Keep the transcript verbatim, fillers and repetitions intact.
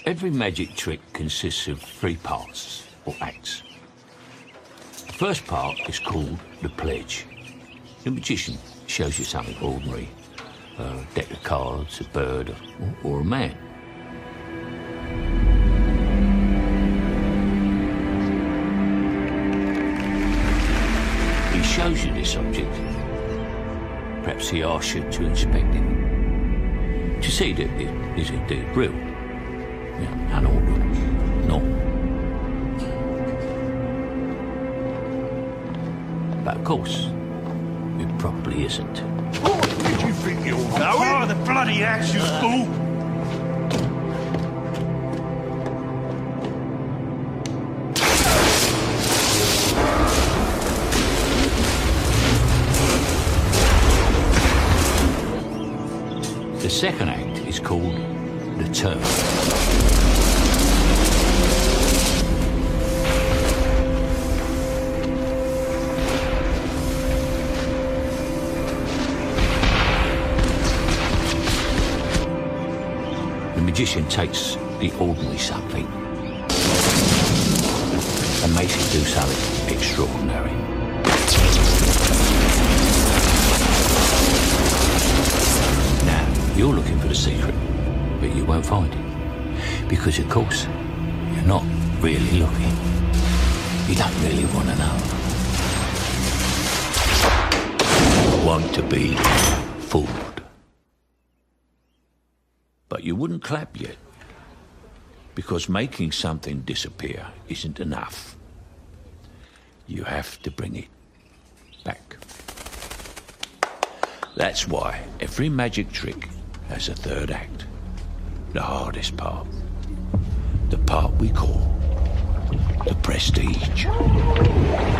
Every magic trick consists of three parts, or acts. The first part is called the pledge. The magician shows you something ordinary, a deck of cards, a bird, or, or a man. He shows you this object. Perhaps he asks you to inspect it, to see that it is indeed real. Yeah, unordinary, normal. But of course, it probably isn't. What did you think you were going? Oh, the bloody axe, you fool! The second act is called the turn. The magician takes the ordinary something and makes it do something extraordinary. Now, you're looking for the secret, but you won't find it. Because, of course, you're not really looking. You don't really want to know. You want to be fooled. But you wouldn't clap yet, because making something disappear isn't enough. You have to bring it back. That's why every magic trick has a third act, the hardest part, the part we call the prestige.